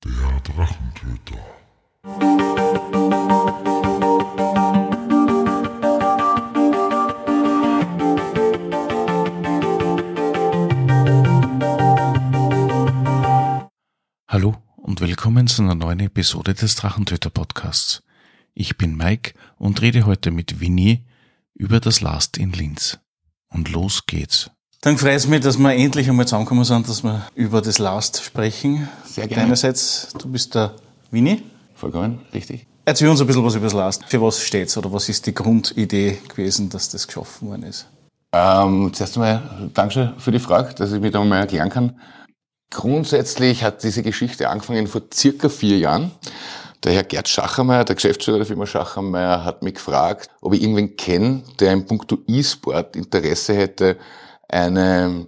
Der Drachentöter. Hallo und willkommen zu einer neuen Episode des Drachentöter-Podcasts. Ich bin Mike und rede heute mit Winnie über das Last in Linz. Und los geht's. Dann freut es mich, dass wir endlich einmal zusammengekommen sind, dass wir über das Last sprechen. Sehr gerne. Deinerseits, du bist der Winnie. Vollkommen, richtig. Erzähl uns ein bisschen was über das Last. Für was steht's oder was ist die Grundidee gewesen, dass das geschaffen worden ist? Zuerst einmal Dankeschön für die Frage, dass ich mich da mal erklären kann. Grundsätzlich hat diese Geschichte angefangen vor circa 4 Jahren. Der Herr Gerd Schachermeier, der Geschäftsführer der Firma Schachermeier, hat mich gefragt, ob ich irgendwen kenne, der in puncto E-Sport Interesse hätte, eine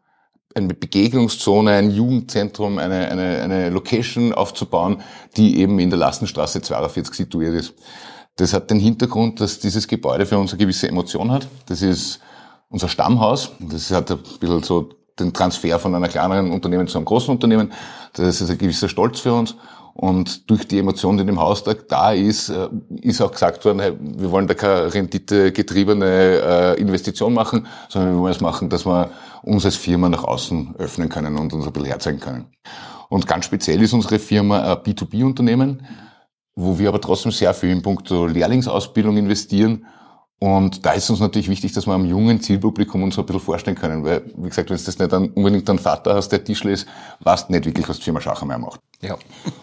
Begegnungszone, ein Jugendzentrum, eine Location aufzubauen, die eben in der Lassenstraße 42 situiert ist. Das hat den Hintergrund, dass dieses Gebäude für uns eine gewisse Emotion hat. Das ist unser Stammhaus. Das hat ein bisschen so den Transfer von einer kleineren Unternehmen zu einem großen Unternehmen. Das ist ein gewisser Stolz für uns. Und durch die Emotion, die in dem Haus da ist auch gesagt worden, hey, wir wollen da keine renditegetriebene Investition machen, sondern wir wollen es machen, dass wir uns als Firma nach außen öffnen können und uns ein bisschen herzeigen können. Und ganz speziell ist unsere Firma ein B2B-Unternehmen, wo wir aber trotzdem sehr viel in puncto Lehrlingsausbildung investieren. Und da ist uns natürlich wichtig, dass wir am jungen Zielpublikum uns ein bisschen vorstellen können, weil, wie gesagt, wenn du das nicht unbedingt einen Vater hast, der Tischler ist, weißt du nicht wirklich, was die Firma Schachermeier macht. Ja.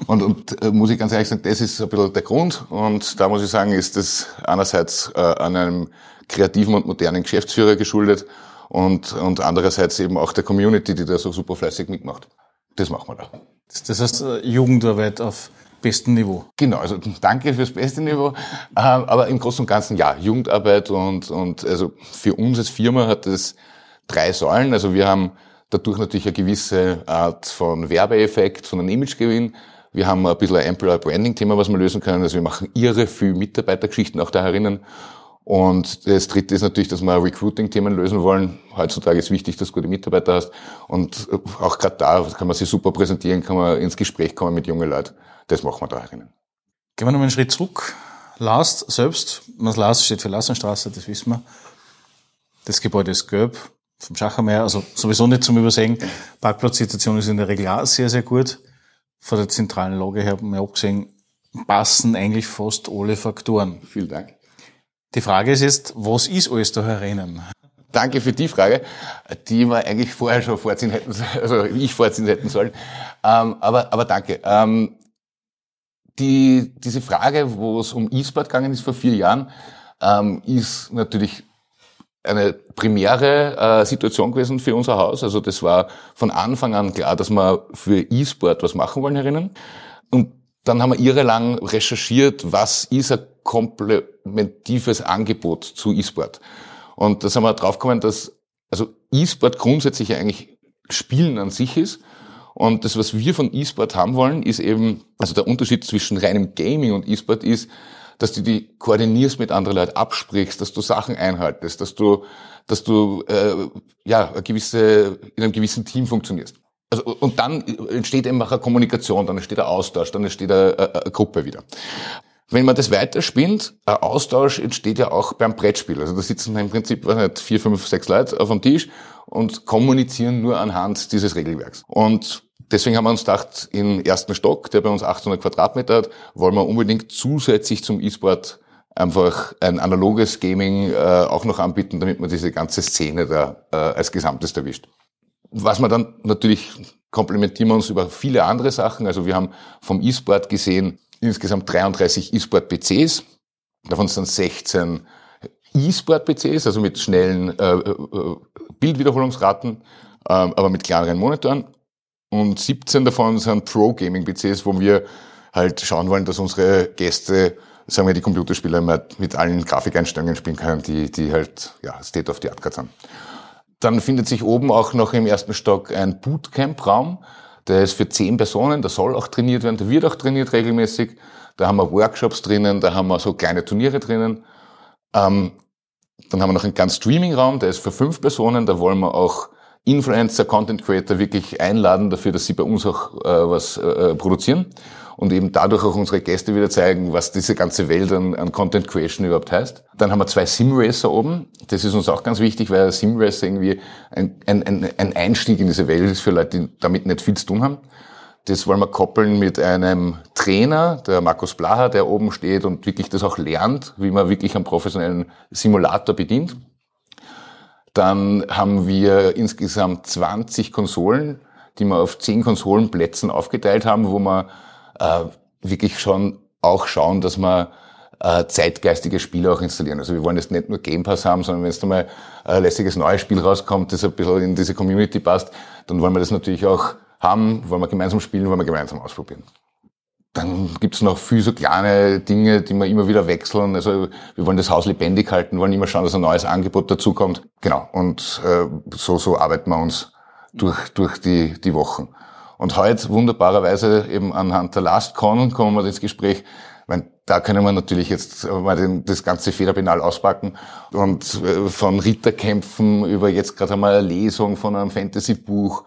Und muss ich ganz ehrlich sagen, das ist ein bisschen der Grund. Und da muss ich sagen, ist das einerseits an einem kreativen und modernen Geschäftsführer geschuldet und andererseits eben auch der Community, die da so super fleißig mitmacht. Das machen wir da. Das heißt Jugendarbeit auf bestem Niveau. Genau, also danke fürs beste Niveau. Aber im Großen und Ganzen ja, Jugendarbeit und also für uns als Firma hat das 3 Säulen. Also wir haben dadurch natürlich eine gewisse Art von Werbeeffekt, von einem Imagegewinn. Wir haben ein bisschen ein Employer-Branding-Thema, was wir lösen können. Also wir machen irre viel Mitarbeitergeschichten auch da herinnen. Und das Dritte ist natürlich, dass wir Recruiting-Themen lösen wollen. Heutzutage ist wichtig, dass du gute Mitarbeiter hast. Und auch gerade da kann man sich super präsentieren, kann man ins Gespräch kommen mit jungen Leuten. Das machen wir da herinnen. Gehen wir nochmal einen Schritt zurück. Last selbst, das Last steht für Lassenstraße, das wissen wir. Das Gebäude ist gelb, vom Schachermeier, also sowieso nicht zum Übersehen. Parkplatzsituation ist in der Regel auch sehr, sehr gut. Von der zentralen Lage her, haben wir abgesehen, passen eigentlich fast alle Faktoren. Vielen Dank. Die Frage ist jetzt, was ist alles da herinnen? Danke für die Frage, die wir eigentlich vorher schon vorziehen hätten, also ich vorziehen hätten sollen. Aber danke. Diese Frage, wo es um E-Sport gegangen ist vor 4 Jahren, ist natürlich eine primäre Situation gewesen für unser Haus. Also das war von Anfang an klar, dass wir für E-Sport was machen wollen herinnen. Und dann haben wir irrelang recherchiert, was ist ein komplementives Angebot zu E-Sport. Und da sind wir draufgekommen, dass also E-Sport grundsätzlich eigentlich Spielen an sich ist. Und das, was wir von E-Sport haben wollen, ist eben, also der Unterschied zwischen reinem Gaming und E-Sport ist, dass du die koordinierst mit anderen Leuten, absprichst, dass du Sachen einhaltest, dass du in einem gewissen Team funktionierst. Also, und dann entsteht eben auch eine Kommunikation, dann entsteht ein Austausch, dann entsteht eine Gruppe wieder. Wenn man das weiterspinnt, ein Austausch entsteht ja auch beim Brettspiel. Also da sitzen im Prinzip 4, 5, 6 Leute auf dem Tisch und kommunizieren nur anhand dieses Regelwerks. Und deswegen haben wir uns gedacht, im ersten Stock, der bei uns 800 Quadratmeter hat, wollen wir unbedingt zusätzlich zum E-Sport einfach ein analoges Gaming auch noch anbieten, damit man diese ganze Szene da als Gesamtes erwischt. Was wir dann natürlich komplementieren wir uns über viele andere Sachen. Also wir haben vom E-Sport gesehen insgesamt 33 E-Sport-PCs. Davon sind 16 E-Sport-PCs, also mit schnellen Bildwiederholungsraten, aber mit kleineren Monitoren. Und 17 davon sind Pro-Gaming-PCs, wo wir halt schauen wollen, dass unsere Gäste, sagen wir die Computerspieler, mit allen Grafikeinstellungen spielen können, die halt State of the Art sind. Dann findet sich oben auch noch im ersten Stock ein Bootcamp-Raum. Der ist für 10 Personen, der soll auch trainiert werden, der wird auch trainiert regelmäßig. Da haben wir Workshops drinnen, da haben wir so kleine Turniere drinnen. Dann haben wir noch einen ganz Streaming-Raum, der ist für 5 Personen, da wollen wir auch Influencer, Content Creator wirklich einladen dafür, dass sie bei uns auch was produzieren und eben dadurch auch unsere Gäste wieder zeigen, was diese ganze Welt an Content Creation überhaupt heißt. Dann haben wir 2 Sim-Racer oben. Das ist uns auch ganz wichtig, weil Sim-Racer irgendwie ein Einstieg in diese Welt ist für Leute, die damit nicht viel zu tun haben. Das wollen wir koppeln mit einem Trainer, der Markus Blaha, der oben steht und wirklich das auch lernt, wie man wirklich einen professionellen Simulator bedient. Dann haben wir insgesamt 20 Konsolen, die wir auf 10 Konsolenplätzen aufgeteilt haben, wo wir wirklich schon auch schauen, dass wir zeitgeistige Spiele auch installieren. Also wir wollen jetzt nicht nur Game Pass haben, sondern wenn es da mal ein lässiges neues Spiel rauskommt, das ein bisschen in diese Community passt, dann wollen wir das natürlich auch haben, wollen wir gemeinsam spielen, wollen wir gemeinsam ausprobieren. Dann gibt's noch viel so kleine Dinge, die wir immer wieder wechseln. Also wir wollen das Haus lebendig halten, wollen immer schauen, dass ein neues Angebot dazukommt. Genau. Und so arbeiten wir uns durch die Wochen. Und heute wunderbarerweise eben anhand der LastCon kommen wir ins Gespräch. Ich meine, da können wir natürlich jetzt mal das ganze Federpenal auspacken und von Ritterkämpfen über jetzt gerade einmal eine Lesung von einem Fantasy-Buch,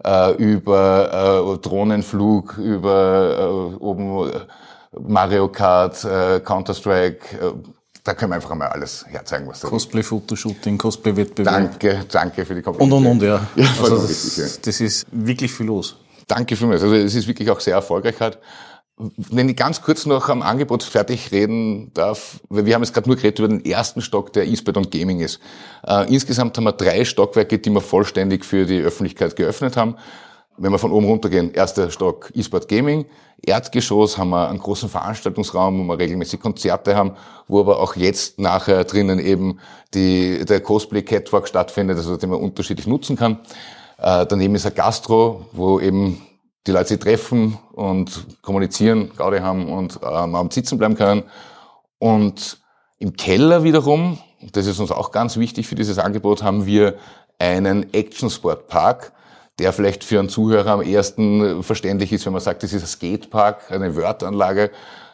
über Drohnenflug, über oben Mario Kart, Counter-Strike, da können wir einfach mal alles herzeigen, was da ist. Cosplay-Fotoshooting, Cosplay-Wettbewerb. Danke für die Komplimente. Und, ja. Ja, also richtig, das ist wirklich viel los. Danke vielmals. Also es ist wirklich auch sehr erfolgreich halt. Wenn ich ganz kurz noch am Angebot fertig reden darf, weil wir haben jetzt gerade nur geredet über den ersten Stock, der E-Sport und Gaming ist. Insgesamt haben wir 3 Stockwerke, die wir vollständig für die Öffentlichkeit geöffnet haben. Wenn wir von oben runtergehen, erster Stock E-Sport Gaming, Erdgeschoss haben wir einen großen Veranstaltungsraum, wo wir regelmäßig Konzerte haben, wo aber auch jetzt nachher drinnen eben der Cosplay Catwalk stattfindet, also den man unterschiedlich nutzen kann. Daneben ist ein Gastro, wo eben die Leute sich treffen und kommunizieren, Gaudi haben und am Abend sitzen bleiben können. Und im Keller wiederum, das ist uns auch ganz wichtig für dieses Angebot, haben wir einen Action-Sport-Park, der vielleicht für einen Zuhörer am ersten verständlich ist, wenn man sagt, das ist ein Skatepark, eine Wörteranlage.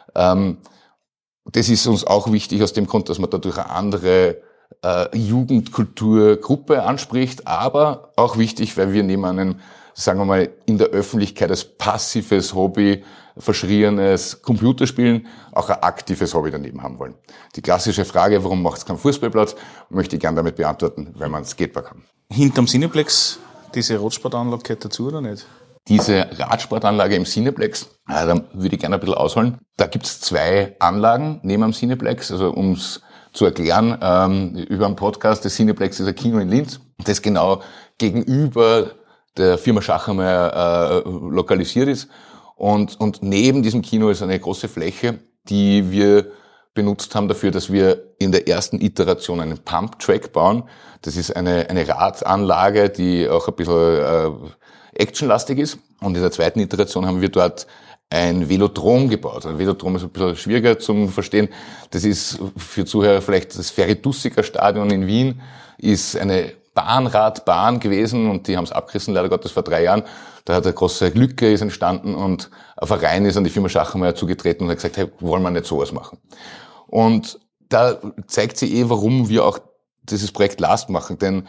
Das ist uns auch wichtig aus dem Grund, dass man dadurch eine andere Jugendkulturgruppe anspricht, aber auch wichtig, weil wir neben einem, sagen wir mal, in der Öffentlichkeit als passives Hobby, verschrieenes Computerspielen, auch ein aktives Hobby daneben haben wollen. Die klassische Frage, warum macht es keinen Fußballplatz, möchte ich gerne damit beantworten, weil wir einen Skatepark haben. Hinterm Cineplex, diese Radsportanlage gehört dazu oder nicht? Diese Radsportanlage im Cineplex, da würde ich gerne ein bisschen ausholen. Da gibt's 2 Anlagen neben dem Cineplex, also ums zu erklären, über einen Podcast, das Cineplex ist ein Kino in Linz, das genau gegenüber der Firma Schachermeier lokalisiert ist. Und neben diesem Kino ist eine große Fläche, die wir benutzt haben dafür, dass wir in der ersten Iteration einen Pump-Track bauen. Das ist eine Radanlage, die auch ein bisschen actionlastig ist. Und in der zweiten Iteration haben wir dort ein Velodrom gebaut. Ein Velodrom ist ein bisschen schwieriger zum Verstehen. Das ist für Zuhörer vielleicht das Ferry-Dussiker-Stadion in Wien, ist eine Bahnradbahn gewesen und die haben es abgerissen, leider Gottes vor 3 Jahren. Da hat eine große Lücke ist entstanden und ein Verein ist an die Firma Schachermeier zugetreten und hat gesagt, hey, wollen wir nicht sowas machen? Und da zeigt sich warum wir auch dieses Projekt Last machen, denn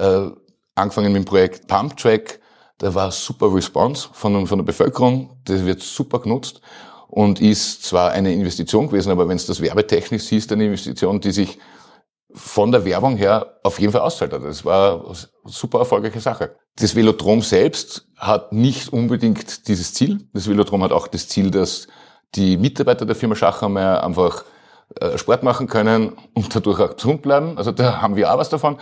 angefangen mit dem Projekt Pump Track, da war super Response von der Bevölkerung, das wird super genutzt und ist zwar eine Investition gewesen, aber wenn es das werbetechnisch siehst, eine Investition, die sich von der Werbung her auf jeden Fall auszahlt hat. Das war eine super erfolgreiche Sache. Das Velodrom selbst hat nicht unbedingt dieses Ziel. Das Velodrom hat auch das Ziel, dass die Mitarbeiter der Firma Schachermeier einfach Sport machen können und dadurch auch gesund bleiben. Also da haben wir auch was davon.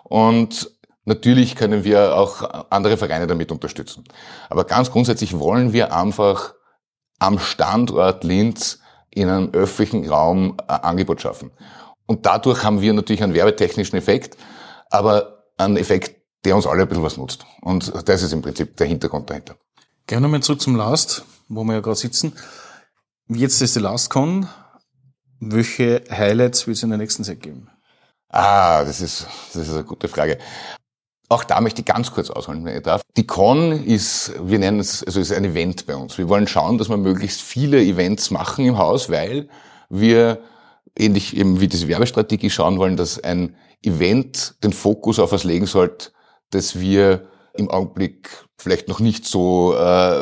Und natürlich können wir auch andere Vereine damit unterstützen. Aber ganz grundsätzlich wollen wir einfach am Standort Linz in einem öffentlichen Raum ein Angebot schaffen. Und dadurch haben wir natürlich einen werbetechnischen Effekt, aber einen Effekt, der uns alle ein bisschen was nutzt. Und das ist im Prinzip der Hintergrund dahinter. Gerne nochmal zurück zum Last, wo wir ja gerade sitzen. Jetzt ist die LastCon. Welche Highlights wird es in der nächsten Zeit geben? Das ist eine gute Frage. Auch da möchte ich ganz kurz ausholen, wenn ich darf. Die Con ist, wir nennen es, also ist ein Event bei uns. Wir wollen schauen, dass wir möglichst viele Events machen im Haus, weil wir ähnlich eben wie diese Werbestrategie schauen wollen, dass ein Event den Fokus auf was legen sollte, dass wir im Augenblick vielleicht noch nicht so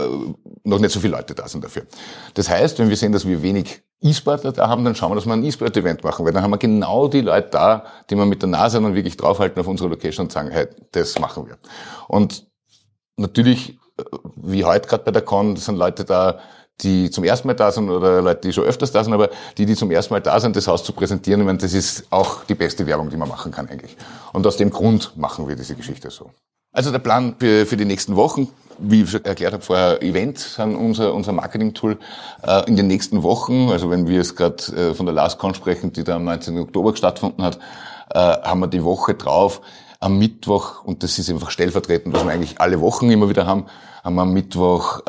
viele Leute da sind dafür. Das heißt, wenn wir sehen, dass wir wenig E-Sportler da haben, dann schauen wir, dass wir ein E-Sport-Event machen, weil dann haben wir genau die Leute da, die wir mit der Nase dann wirklich draufhalten auf unsere Location und sagen, hey, das machen wir. Und natürlich, wie heute gerade bei der Con, das sind Leute da, die zum ersten Mal da sind oder Leute, die schon öfters da sind, aber die zum ersten Mal da sind, das Haus zu präsentieren, ich meine, das ist auch die beste Werbung, die man machen kann eigentlich. Und aus dem Grund machen wir diese Geschichte so. Also der Plan für die nächsten Wochen, wie ich schon erklärt habe vorher, Events sind unser Marketing-Tool. In den nächsten Wochen, also wenn wir es gerade von der LastCon sprechen, die da am 19. Oktober stattgefunden hat, haben wir die Woche drauf, am Mittwoch, und das ist einfach stellvertretend, was wir eigentlich alle Wochen immer wieder haben wir am Mittwoch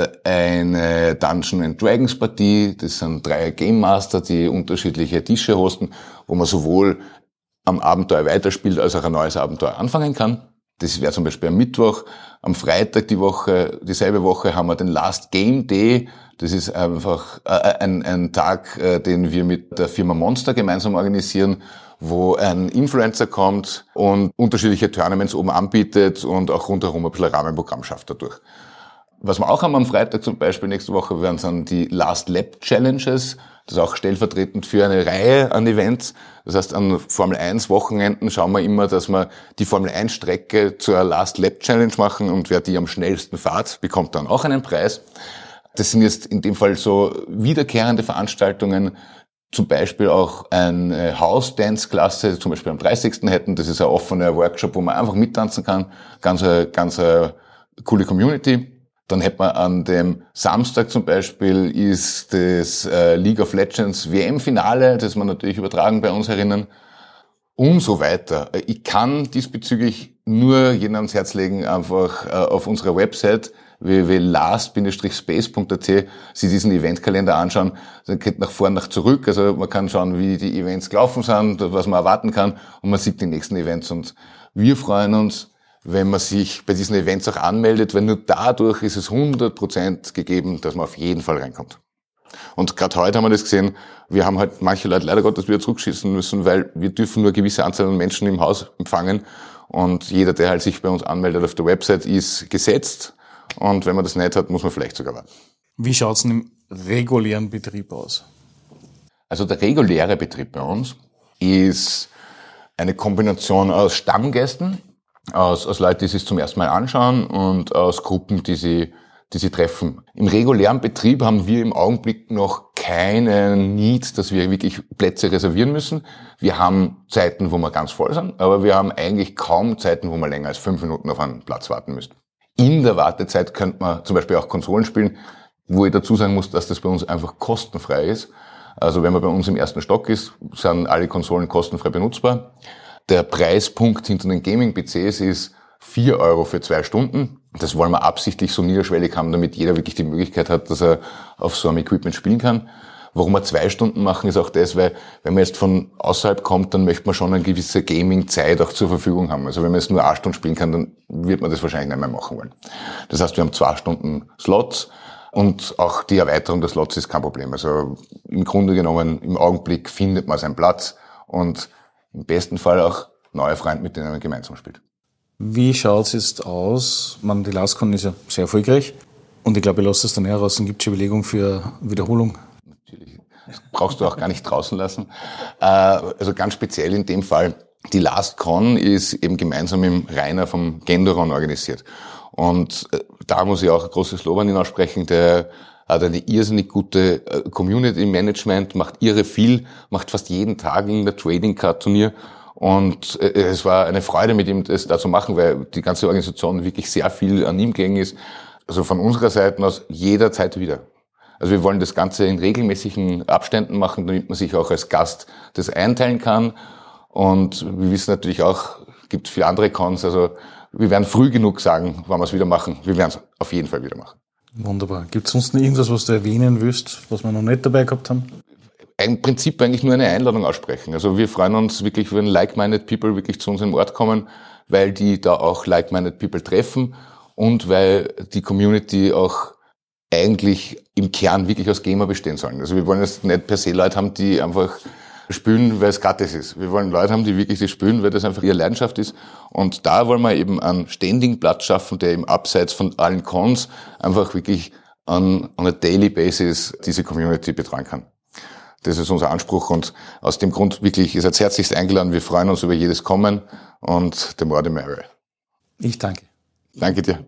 eine Dungeons & Dragons Partie. Das sind 3 Game Master, die unterschiedliche Tische hosten, wo man sowohl am Abenteuer weiterspielt, als auch ein neues Abenteuer anfangen kann. Das wäre zum Beispiel am Mittwoch. Am Freitag dieselbe Woche haben wir den Last Game Day. Das ist einfach ein Tag, den wir mit der Firma Monster gemeinsam organisieren, wo ein Influencer kommt und unterschiedliche Tournaments oben anbietet und auch rundherum ein bisschen Rahmenprogramm schafft dadurch. Was wir auch haben am Freitag zum Beispiel nächste Woche werden dann die Last Lap Challenges. Das ist auch stellvertretend für eine Reihe an Events. Das heißt, an Formel 1 Wochenenden schauen wir immer, dass wir die Formel 1 Strecke zur Last Lap Challenge machen, und wer die am schnellsten fährt, bekommt dann auch einen Preis. Das sind jetzt in dem Fall so wiederkehrende Veranstaltungen, zum Beispiel auch eine House-Dance-Klasse, zum Beispiel am 30. hätten. Das ist ein offener Workshop, wo man einfach mittanzen kann. Ganz eine coole Community. Dann hätte man an dem Samstag zum Beispiel ist das League of Legends WM-Finale, das wir natürlich übertragen bei uns erinnern. Und so weiter. Ich kann diesbezüglich nur jedem ans Herz legen, einfach auf unserer Website www.last-space.at sich diesen Eventkalender anschauen. Dann geht nach vorn, nach zurück. Also man kann schauen, wie die Events gelaufen sind, was man erwarten kann, und man sieht die nächsten Events. Und wir freuen uns, wenn man sich bei diesen Events auch anmeldet, weil nur dadurch ist es 100% gegeben, dass man auf jeden Fall reinkommt. Und gerade heute haben wir das gesehen, wir haben halt manche Leute leider Gottes wieder zurückschießen müssen, weil wir dürfen nur eine gewisse Anzahl an Menschen im Haus empfangen, und jeder, der halt sich bei uns anmeldet auf der Website, ist gesetzt, und wenn man das nicht hat, muss man vielleicht sogar warten. Wie schaut's denn im regulären Betrieb aus? Also der reguläre Betrieb bei uns ist eine Kombination aus Stammgästen, aus Leuten, die sich zum ersten Mal anschauen, und aus Gruppen, die sie treffen. Im regulären Betrieb haben wir im Augenblick noch keinen Need, dass wir wirklich Plätze reservieren müssen. Wir haben Zeiten, wo wir ganz voll sind, aber wir haben eigentlich kaum Zeiten, wo wir länger als 5 Minuten auf einen Platz warten müssen. In der Wartezeit könnte man zum Beispiel auch Konsolen spielen, wo ich dazu sagen muss, dass das bei uns einfach kostenfrei ist. Also wenn man bei uns im ersten Stock ist, sind alle Konsolen kostenfrei benutzbar. Der Preispunkt hinter den Gaming-PCs ist 4 Euro für 2 Stunden. Das wollen wir absichtlich so niederschwellig haben, damit jeder wirklich die Möglichkeit hat, dass er auf so einem Equipment spielen kann. Warum wir 2 Stunden machen, ist auch das, weil wenn man jetzt von außerhalb kommt, dann möchte man schon eine gewisse Gaming-Zeit auch zur Verfügung haben. Also wenn man jetzt nur 8 Stunden spielen kann, dann wird man das wahrscheinlich nicht mehr machen wollen. Das heißt, wir haben 2 Stunden Slots, und auch die Erweiterung der Slots ist kein Problem. Also im Grunde genommen, im Augenblick findet man seinen Platz und im besten Fall auch neue Freunde, mit denen man gemeinsam spielt. Wie schaut's jetzt aus? Die LastCon ist ja sehr erfolgreich, und ich glaube, ich lasse das dann heraus, und gibt schon Überlegungen für Wiederholung. Natürlich. Das brauchst du auch gar nicht draußen lassen. Also ganz speziell in dem Fall, die LastCon ist eben gemeinsam mit dem Rainer vom Gendoron organisiert. Und da muss ich auch ein großes Lob an ihn aussprechen, der hat eine irrsinnig gute Community Management, macht irre viel, macht fast jeden Tag irgendein Trading Card Turnier. Und es war eine Freude, mit ihm das da zu machen, weil die ganze Organisation wirklich sehr viel an ihm gegangen ist. Also von unserer Seite aus jederzeit wieder. Also wir wollen das Ganze in regelmäßigen Abständen machen, damit man sich auch als Gast das einteilen kann. Und wir wissen natürlich auch, gibt viele andere Cons, also wir werden früh genug sagen, wann wir es wieder machen. Wir werden es auf jeden Fall wieder machen. Wunderbar. Gibt es sonst noch irgendwas, was du erwähnen willst, was wir noch nicht dabei gehabt haben? Im Prinzip eigentlich nur eine Einladung aussprechen. Also wir freuen uns wirklich, wenn like-minded people wirklich zu uns im Ort kommen, weil die da auch like-minded people treffen und weil die Community auch eigentlich im Kern wirklich aus Gamer bestehen sollen. Also wir wollen jetzt nicht per se Leute haben, die einfach spielen, weil es gratis ist. Wir wollen Leute haben, die wirklich das spielen, weil das einfach ihre Leidenschaft ist. Und da wollen wir eben einen ständigen Platz schaffen, der eben abseits von allen Cons einfach wirklich on a daily basis diese Community betreuen kann. Das ist unser Anspruch und aus dem Grund wirklich, ihr seid herzlichst eingeladen. Wir freuen uns über jedes Kommen und the more the merrier. Ich danke. Danke dir.